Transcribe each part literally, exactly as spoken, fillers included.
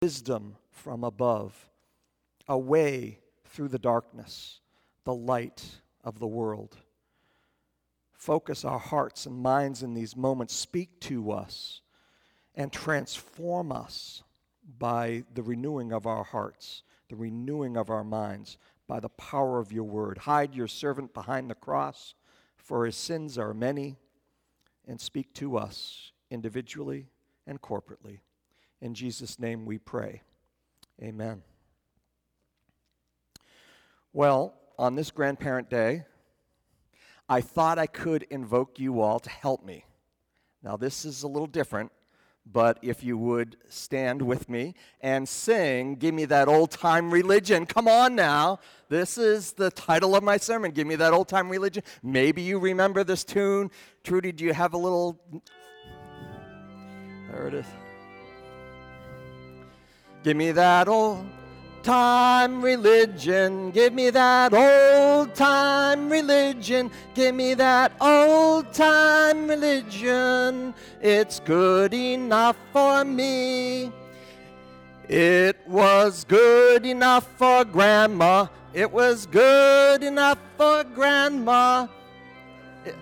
wisdom from above, a way through the darkness, the light of the world. Focus our hearts and minds in these moments. Speak to us and transform us by the renewing of our hearts, the renewing of our minds, by the power of your word. Hide your servant behind the cross, for his sins are many, and speak to us individually and corporately. In Jesus' name we pray. Amen. Well, on this Grandparent Day, I thought I could invoke you all to help me. Now, this is a little different, but if you would stand with me and sing, Give Me That Old Time Religion. Come on now. This is the title of my sermon, Give Me That Old Time Religion. Maybe you remember this tune. Trudy, do you have a little... There it is. Give me that old time religion, give me that old time religion, give me that old time religion, it's good enough for me. It was good enough for Grandma, it was good enough for Grandma. It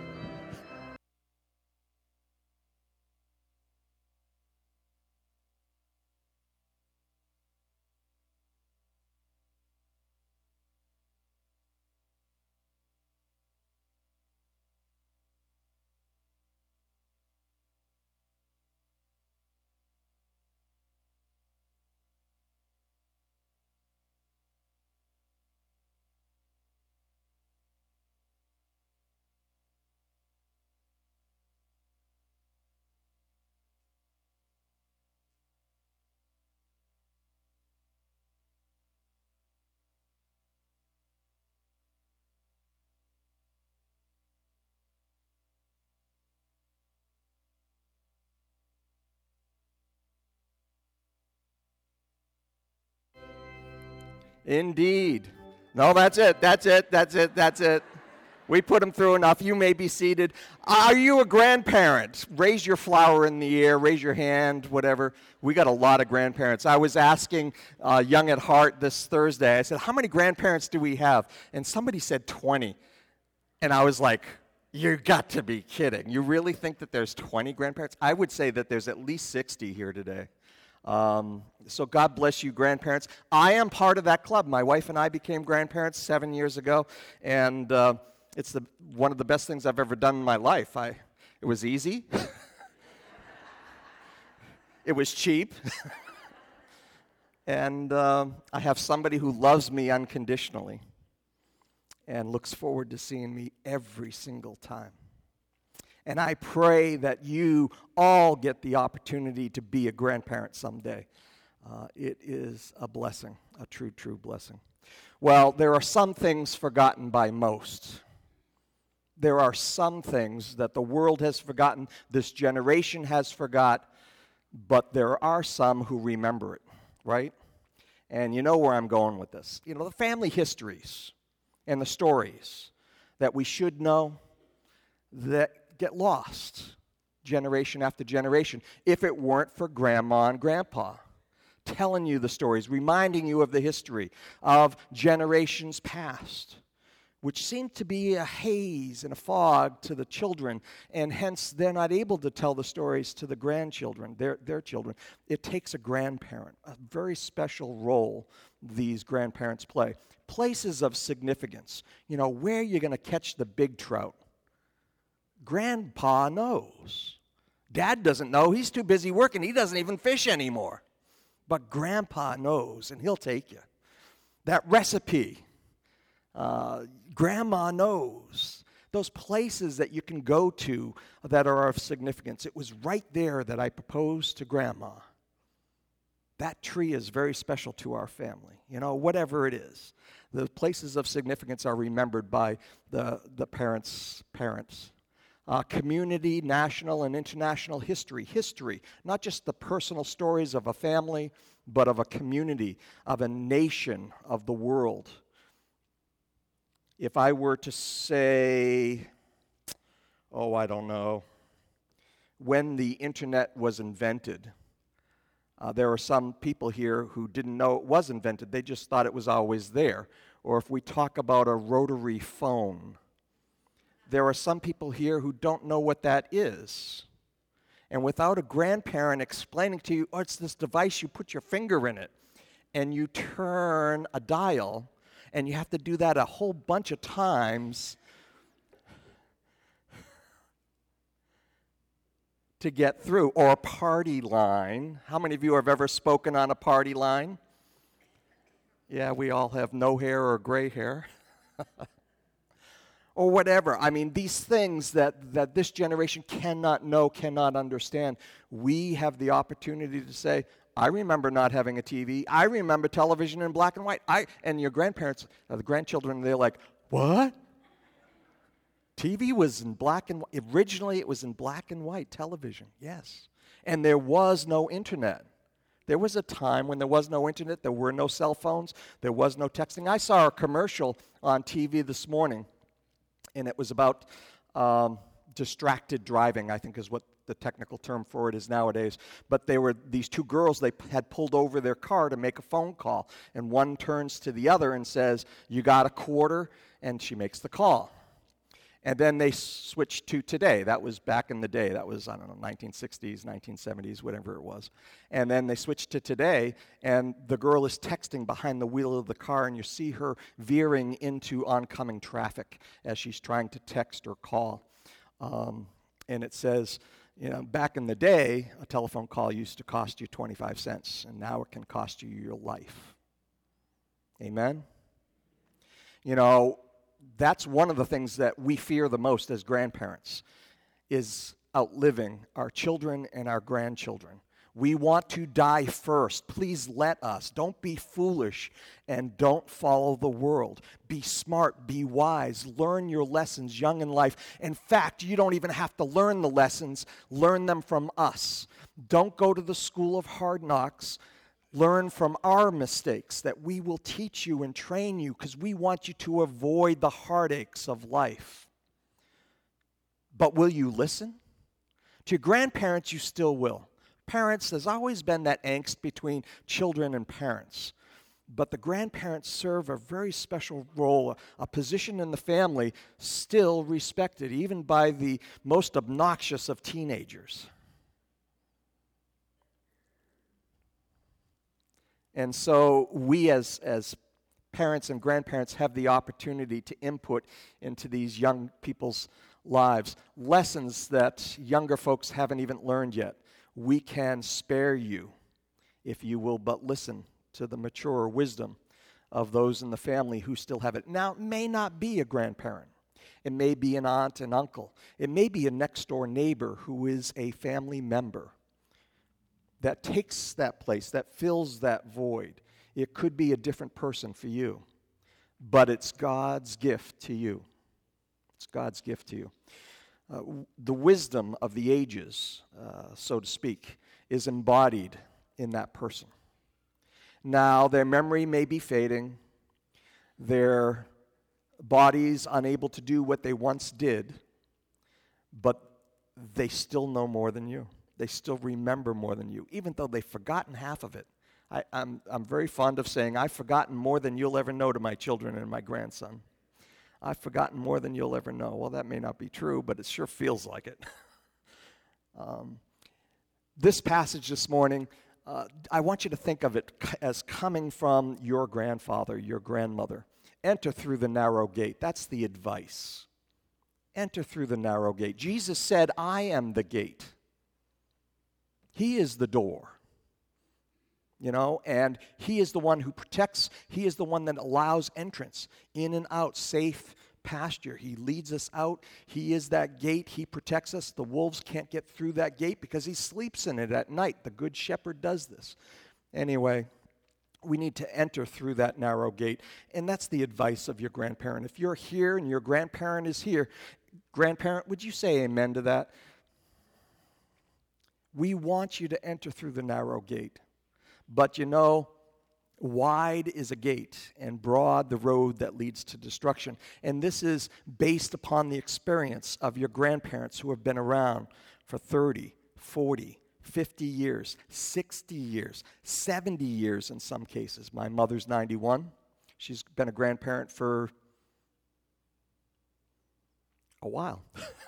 Indeed. No, that's it. That's it. That's it. That's it. We put them through enough. You may be seated. Are you a grandparent? Raise your flower in the air. Raise your hand, whatever. We got a lot of grandparents. I was asking uh, Young at Heart this Thursday. I said, how many grandparents do we have? And somebody said twenty. And I was like, you got to be kidding. You really think that there's twenty grandparents? I would say that there's at least sixty here today. Um, so God bless you, grandparents. I am part of that club. My wife and I became grandparents seven years ago, and uh, it's the one of the best things I've ever done in my life. I, it was easy. It was cheap. And uh, I have somebody who loves me unconditionally and looks forward to seeing me every single time. And I pray that you all get the opportunity to be a grandparent someday. Uh, it is a blessing, a true, true blessing. Well, there are some things forgotten by most. There are some things that the world has forgotten, this generation has forgot, but there are some who remember it, right? And you know where I'm going with this. You know, the family histories and the stories that we should know that get lost generation after generation if it weren't for Grandma and Grandpa telling you the stories, reminding you of the history of generations past, which seem to be a haze and a fog to the children, and hence they're not able to tell the stories to the grandchildren, their, their children. It takes a grandparent, a very special role these grandparents play. Places of significance, you know, where you're going to catch the big trout. Grandpa knows. Dad doesn't know. He's too busy working. He doesn't even fish anymore. But Grandpa knows, and he'll take you. That recipe, uh, Grandma knows. Those places that you can go to that are of significance. It was right there that I proposed to Grandma. That tree is very special to our family. You know, whatever it is. The places of significance are remembered by the, the parents' parents. Uh, community, national, and international history. History, not just the personal stories of a family, but of a community, of a nation, of the world. If I were to say, oh, I don't know, when the internet was invented, Uh, there are some people here who didn't know it was invented. They just thought it was always there. Or if we talk about a rotary phone, there are some people here who don't know what that is. And without a grandparent explaining to you, oh, it's this device, you put your finger in it, and you turn a dial, and you have to do that a whole bunch of times to get through. Or a party line. How many of you have ever spoken on a party line? Yeah, we all have no hair or gray hair. Or whatever. I mean, these things that, that this generation cannot know, cannot understand. We have the opportunity to say, I remember not having a T V. I remember television in black and white. I And your grandparents, uh, the grandchildren, they're like, what? T V was in black and white. Originally, it was in black and white television, yes. And there was no internet. There was a time when there was no internet, there were no cell phones, there was no texting. I saw a commercial on T V this morning, and it was about um, distracted driving, I think is what the technical term for it is nowadays. But they were these two girls, they had pulled over their car to make a phone call, and one turns to the other and says, you got a quarter? And she makes the call. And then they switched to today. That was back in the day. That was, I don't know, nineteen sixties, nineteen seventies, whatever it was. And then they switched to today, and the girl is texting behind the wheel of the car, and you see her veering into oncoming traffic as she's trying to text or call. Um, and it says, you know, back in the day, a telephone call used to cost you twenty-five cents, and now it can cost you your life. Amen? You know, that's one of the things that we fear the most as grandparents, is outliving our children and our grandchildren. We want to die first. Please let us. Don't be foolish and don't follow the world. Be smart, be wise, learn your lessons young in life. In fact, you don't even have to learn the lessons. Learn them from us. Don't go to the school of hard knocks. Learn from our mistakes that we will teach you and train you because we want you to avoid the heartaches of life. But will you listen? To your grandparents, you still will. Parents, there's always been that angst between children and parents. But the grandparents serve a very special role, a position in the family still respected, even by the most obnoxious of teenagers. And so we as, as parents and grandparents have the opportunity to input into these young people's lives lessons that younger folks haven't even learned yet. We can spare you if you will but listen to the mature wisdom of those in the family who still have it. Now, it may not be a grandparent. It may be an aunt and uncle. It may be a next-door neighbor who is a family member that takes that place, that fills that void. It could be a different person for you, but it's God's gift to you. It's God's gift to you. Uh, the wisdom of the ages, uh, so to speak, is embodied in that person. Now, their memory may be fading, their bodies unable to do what they once did, but they still know more than you. They still remember more than you, even though they've forgotten half of it. I, I'm, I'm very fond of saying, I've forgotten more than you'll ever know to my children and my grandson. I've forgotten more than you'll ever know. Well, that may not be true, but it sure feels like it. um, this passage this morning, uh, I want you to think of it as coming from your grandfather, your grandmother. Enter through the narrow gate. That's the advice. Enter through the narrow gate. Jesus said, I am the gate. He is the door. You know, and he is the one who protects. He is the one that allows entrance in and out, safe pasture. He leads us out. He is that gate. He protects us. The wolves can't get through that gate because he sleeps in it at night. The good shepherd does this. Anyway, we need to enter through that narrow gate, and that's the advice of your grandparent. If you're here and your grandparent is here, grandparent, would you say amen to that? We want you to enter through the narrow gate. But you know, wide is a gate and broad the road that leads to destruction. And this is based upon the experience of your grandparents who have been around for thirty, forty, fifty years, sixty years, seventy years in some cases. My mother's ninety-one. She's been a grandparent for a while.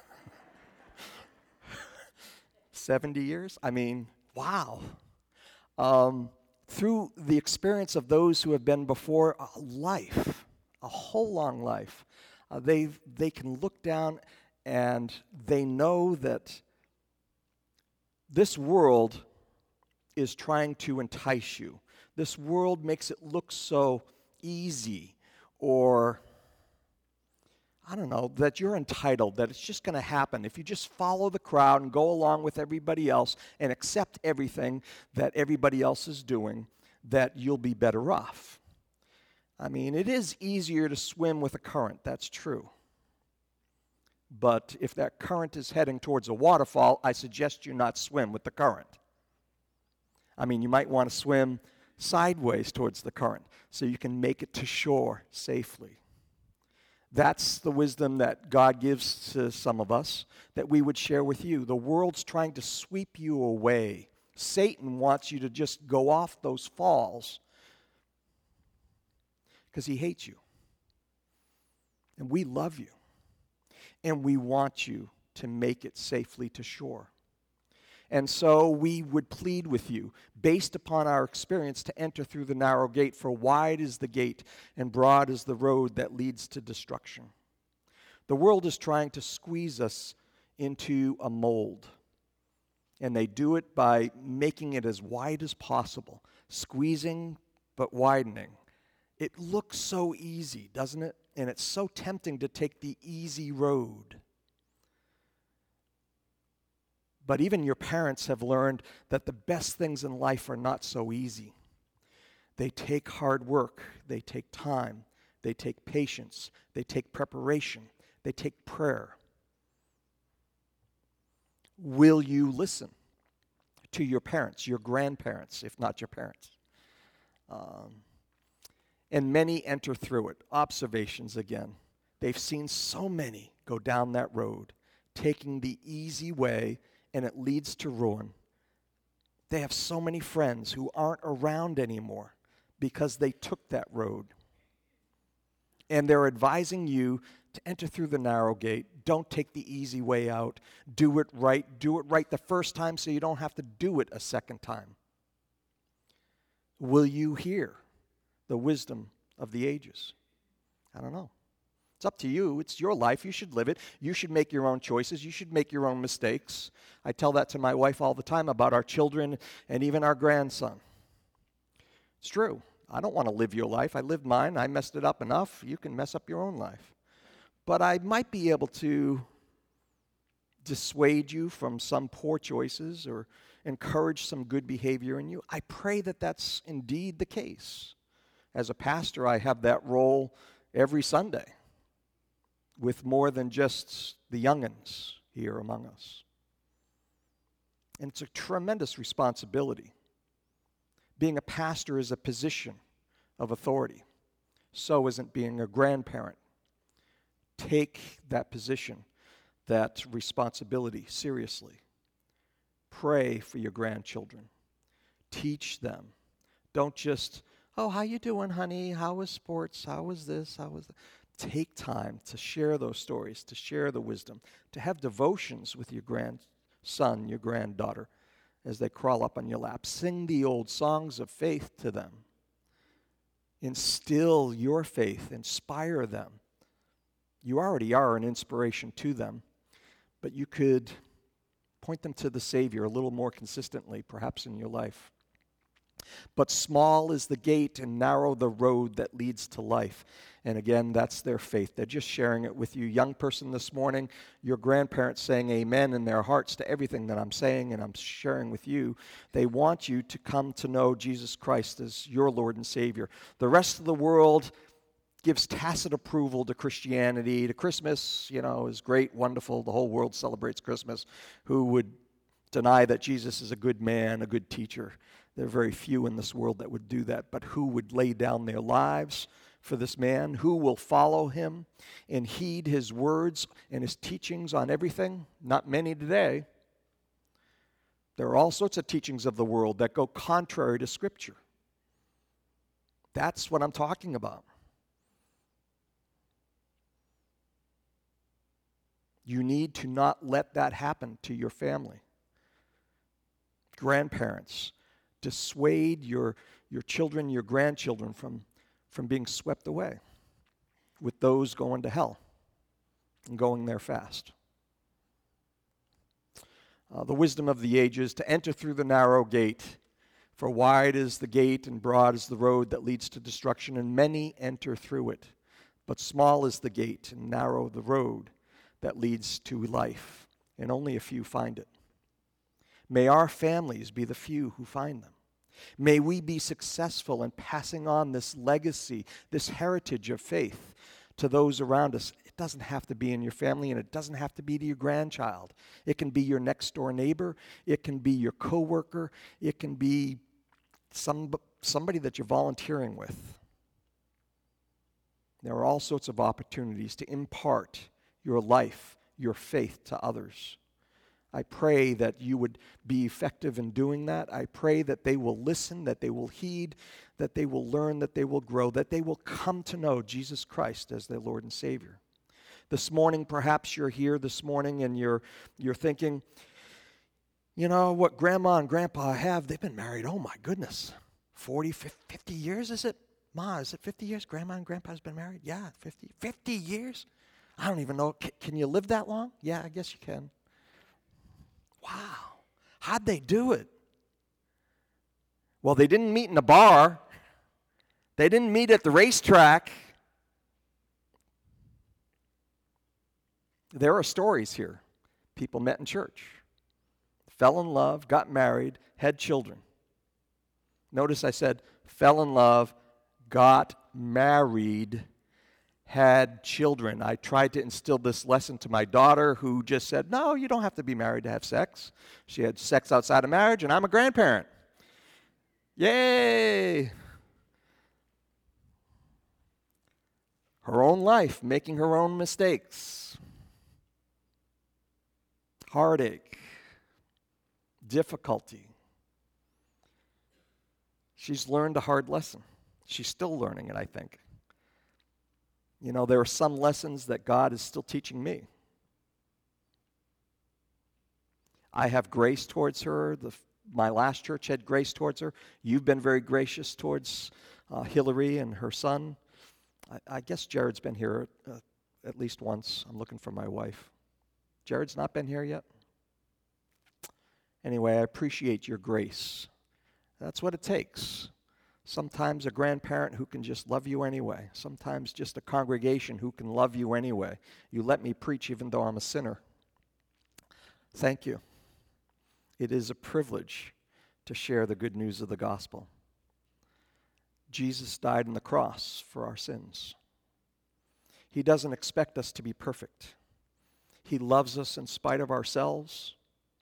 seventy years? I mean, wow. Um, through the experience of those who have been before, a life, a whole long life, uh, they they can look down and they know that this world is trying to entice you. This world makes it look so easy, or I don't know, that you're entitled, that it's just going to happen. If you just follow the crowd and go along with everybody else and accept everything that everybody else is doing, that you'll be better off. I mean, it is easier to swim with a current, that's true. But if that current is heading towards a waterfall, I suggest you not swim with the current. I mean, you might want to swim sideways towards the current so you can make it to shore safely. That's the wisdom that God gives to some of us that we would share with you. The world's trying to sweep you away. Satan wants you to just go off those falls because he hates you. And we love you. And we want you to make it safely to shore. And so we would plead with you, based upon our experience, to enter through the narrow gate, for wide is the gate and broad is the road that leads to destruction. The world is trying to squeeze us into a mold. And they do it by making it as wide as possible, squeezing but widening. It looks so easy, doesn't it? And it's so tempting to take the easy road. But even your parents have learned that the best things in life are not so easy. They take hard work. They take time. They take patience. They take preparation. They take prayer. Will you listen to your parents, your grandparents, if not your parents? Um, and many enter through it. Observations again. They've seen so many go down that road, taking the easy way, and it leads to ruin. They have so many friends who aren't around anymore because they took that road. And they're advising you to enter through the narrow gate. Don't take the easy way out. Do it right. Do it right the first time so you don't have to do it a second time. Will you hear the wisdom of the ages? I don't know. It's up to you. It's your life. You should live it. You should make your own choices. You should make your own mistakes. I tell that to my wife all the time about our children and even our grandson. It's true. I don't want to live your life. I lived mine. I messed it up enough. You can mess up your own life. But I might be able to dissuade you from some poor choices or encourage some good behavior in you. I pray that that's indeed the case. As a pastor, I have that role every Sunday, with more than just the young'uns here among us. And it's a tremendous responsibility. Being a pastor is a position of authority. So isn't being a grandparent. Take that position, that responsibility seriously. Pray for your grandchildren. Teach them. Don't just, oh, how you doing, honey? How was sports? How was this? How was that? Take time to share those stories, to share the wisdom, to have devotions with your grandson, your granddaughter, as they crawl up on your lap. Sing the old songs of faith to them. Instill your faith, inspire them. You already are an inspiration to them, but you could point them to the Savior a little more consistently, perhaps in your life. But small is the gate and narrow the road that leads to life. And again, that's their faith. They're just sharing it with you. Young person this morning, your grandparents saying amen in their hearts to everything that I'm saying and I'm sharing with you. They want you to come to know Jesus Christ as your Lord and Savior. The rest of the world gives tacit approval to Christianity. To Christmas, you know, is great, wonderful. The whole world celebrates Christmas. Who would deny that Jesus is a good man, a good teacher? There are very few in this world that would do that. But who would lay down their lives for this man? Who will follow him and heed his words and his teachings on everything? Not many today. There are all sorts of teachings of the world that go contrary to Scripture. That's what I'm talking about. You need to not let that happen to your family. Grandparents, dissuade your, your children, your grandchildren from, from being swept away with those going to hell and going there fast. Uh, the wisdom of the ages, to enter through the narrow gate, for wide is the gate and broad is the road that leads to destruction, and many enter through it. But small is the gate and narrow the road that leads to life, and only a few find it. May our families be the few who find them. May we be successful in passing on this legacy, this heritage of faith to those around us. It doesn't have to be in your family, and it doesn't have to be to your grandchild. It can be your next door neighbor. It can be your coworker. It can be some, somebody that you're volunteering with. There are all sorts of opportunities to impart your life, your faith to others. I pray that you would be effective in doing that. I pray that they will listen, that they will heed, that they will learn, that they will grow, that they will come to know Jesus Christ as their Lord and Savior. This morning, perhaps you're here this morning and you're you're thinking, you know, what Grandma and Grandpa have, they've been married, oh my goodness, forty, fifty years, is it? Ma, is it fifty years? Grandma and Grandpa's been married? Yeah, fifty. fifty years? I don't even know. Can, can you live that long? Yeah, I guess you can. Wow. How'd they do it? Well, they didn't meet in a bar. They didn't meet at the racetrack. There are stories here. People met in church, fell in love, got married, had children. Notice I said fell in love, got married, had children. I tried to instill this lesson to my daughter, who just said, no, you don't have to be married to have sex. She had sex outside of marriage, and I'm a grandparent. Yay! Her own life, making her own mistakes. Heartache. Difficulty. She's learned a hard lesson. She's still learning it, I think. You know, there are some lessons that God is still teaching me. I have grace towards her. The, my last church had grace towards her. You've been very gracious towards uh, Hillary and her son. I, I guess Jared's been here uh, at least once. I'm looking for my wife. Jared's not been here yet? Anyway, I appreciate your grace. That's what it takes. Sometimes a grandparent who can just love you anyway. Sometimes just a congregation who can love you anyway. You let me preach even though I'm a sinner. Thank you. It is a privilege to share the good news of the gospel. Jesus died on the cross for our sins. He doesn't expect us to be perfect. He loves us in spite of ourselves.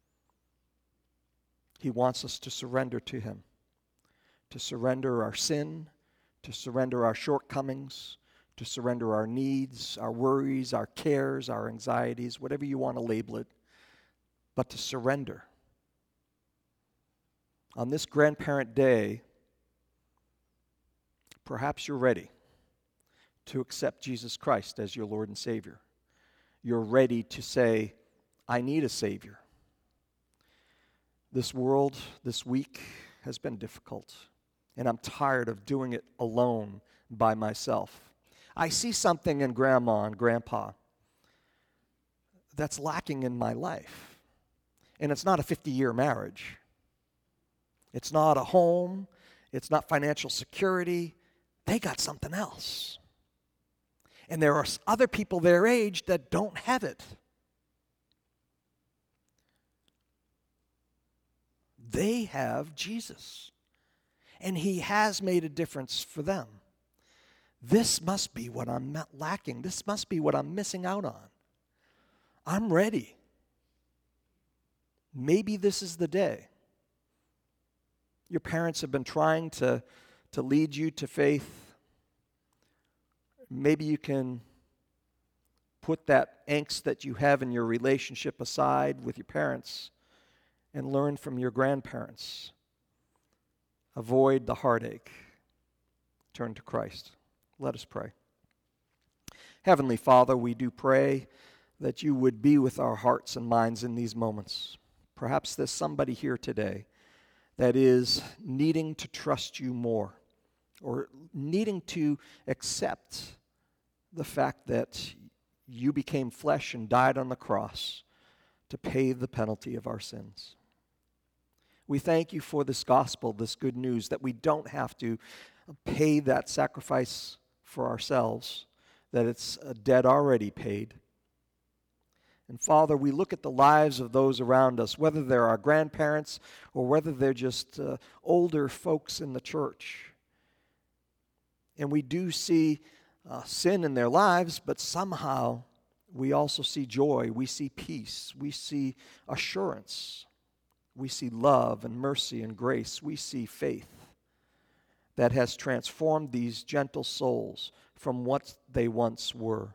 He wants us to surrender to Him. To surrender our sin, to surrender our shortcomings, to surrender our needs, our worries, our cares, our anxieties, whatever you want to label it, but to surrender. On this grandparent day, perhaps you're ready to accept Jesus Christ as your Lord and Savior. You're ready to say, I need a Savior. This world, this week, has been difficult. And I'm tired of doing it alone by myself. I see something in Grandma and Grandpa that's lacking in my life. And it's not a fifty-year marriage. It's not a home. It's not financial security. They got something else. And there are other people their age that don't have it. They have Jesus. And He has made a difference for them. This must be what I'm not lacking. This must be what I'm missing out on. I'm ready. Maybe this is the day. Your parents have been trying to, to lead you to faith. Maybe you can put that angst that you have in your relationship aside with your parents and learn from your grandparents. Avoid the heartache. Turn to Christ. Let us pray. Heavenly Father, we do pray that you would be with our hearts and minds in these moments. Perhaps there's somebody here today that is needing to trust you more, or needing to accept the fact that you became flesh and died on the cross to pay the penalty of our sins. We thank you for this gospel, this good news, that we don't have to pay that sacrifice for ourselves, that it's a debt already paid. And Father, we look at the lives of those around us, whether they're our grandparents or whether they're just uh, older folks in the church. And we do see uh, sin in their lives, but somehow we also see joy, we see peace, we see assurance, we see love and mercy and grace, we see faith that has transformed these gentle souls from what they once were.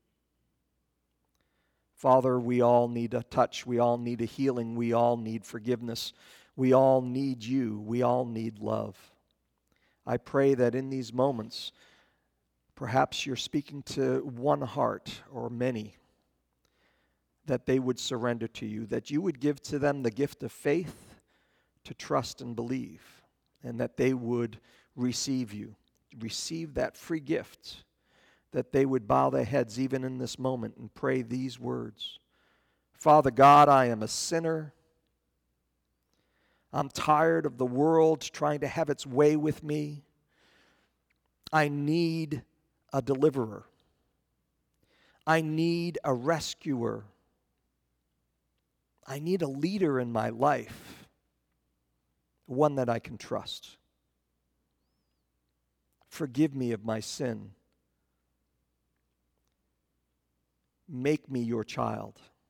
Father, we all need a touch. We all need a healing. We all need forgiveness. We all need you. We all need love. I pray that in these moments, perhaps you're speaking to one heart or many, that they would surrender to you, that you would give to them the gift of faith to trust and believe, and that they would receive you, receive that free gift, that they would bow their heads even in this moment and pray these words. Father God, I am a sinner. I'm tired of the world trying to have its way with me. I need a deliverer. I need a rescuer. I need a leader in my life, one that I can trust. Forgive me of my sin. Make me your child.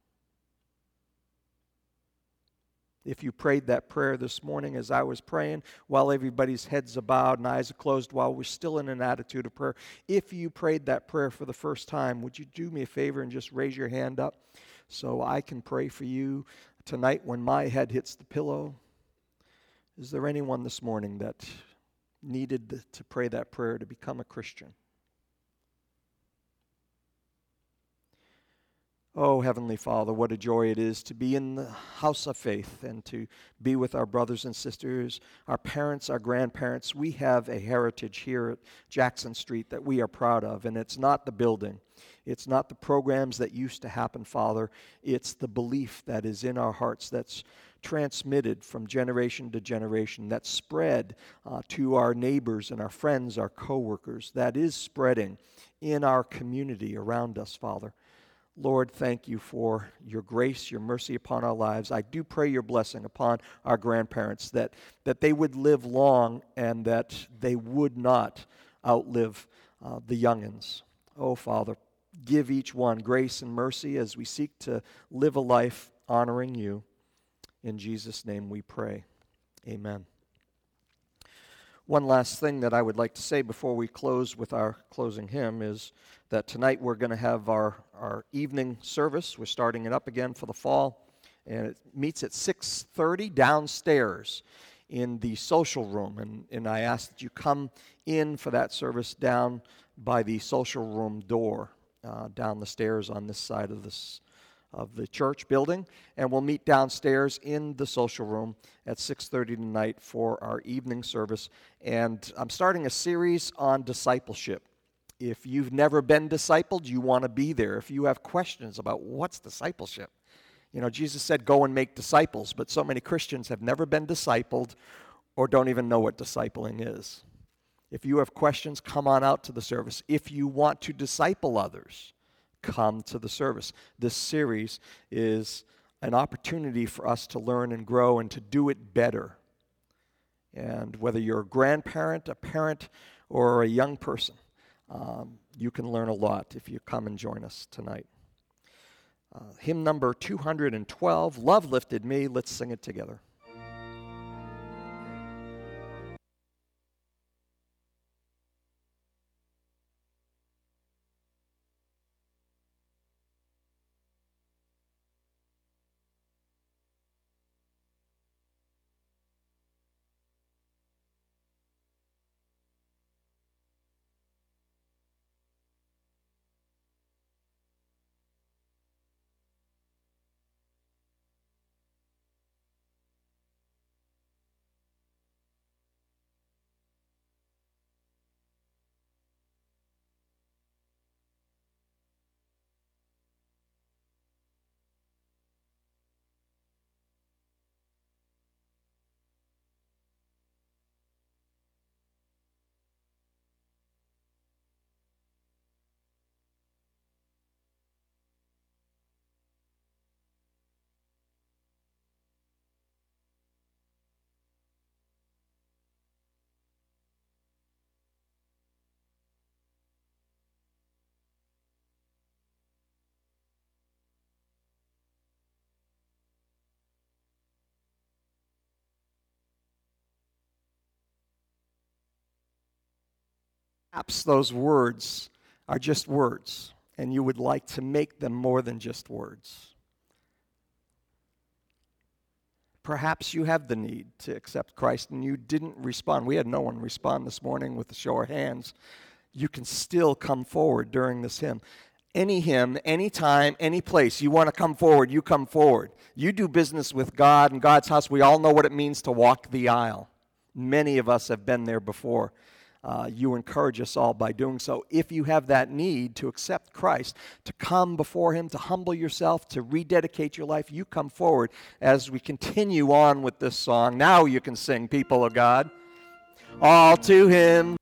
If you prayed that prayer this morning as I was praying, while everybody's heads are bowed and eyes are closed, while we're still in an attitude of prayer, if you prayed that prayer for the first time, would you do me a favor and just raise your hand up so I can pray for you tonight when my head hits the pillow? Is there anyone this morning that needed to pray that prayer to become a Christian? Oh, Heavenly Father, what a joy it is to be in the house of faith and to be with our brothers and sisters, our parents, our grandparents. We have a heritage here at Jackson Street that we are proud of, and it's not the building. It's not the programs that used to happen, Father. It's the belief that is in our hearts that's transmitted from generation to generation, that's spread uh, to our neighbors and our friends, our coworkers, that is spreading in our community around us, Father. Lord, thank you for your grace, your mercy upon our lives. I do pray your blessing upon our grandparents, that, that they would live long and that they would not outlive uh, the youngins. Oh, Father, give each one grace and mercy as we seek to live a life honoring you. In Jesus' name we pray. Amen. One last thing that I would like to say before we close with our closing hymn is that tonight we're going to have our, our evening service. We're starting it up again for the fall, and it meets at six thirty downstairs in the social room. And, and I ask that you come in for that service down by the social room door, uh, down the stairs on this side of this of the church building, and we'll meet downstairs in the social room at six thirty tonight for our evening service. And I'm starting a series on discipleship. If you've never been discipled, you want to be there. If you have questions about what's discipleship, you know, Jesus said, go and make disciples, but so many Christians have never been discipled or don't even know what discipling is. If you have questions, come on out to the service. If you want to disciple others, come to the service. This series is an opportunity for us to learn and grow and to do it better. And whether you're a grandparent, a parent, or a young person, um, you can learn a lot if you come and join us tonight. Uh, hymn number two hundred twelve, Love Lifted Me. Let's sing it together. Perhaps those words are just words, and you would like to make them more than just words. Perhaps you have the need to accept Christ and you didn't respond. We had no one respond this morning with a show of hands. You can still come forward during this hymn. Any hymn, any time, any place, you want to come forward, you come forward. You do business with God and God's house. We all know what it means to walk the aisle. Many of us have been there before. Uh, you encourage us all by doing so. If you have that need to accept Christ, to come before Him, to humble yourself, to rededicate your life, you come forward as we continue on with this song. Now you can sing, people of God. All to Him.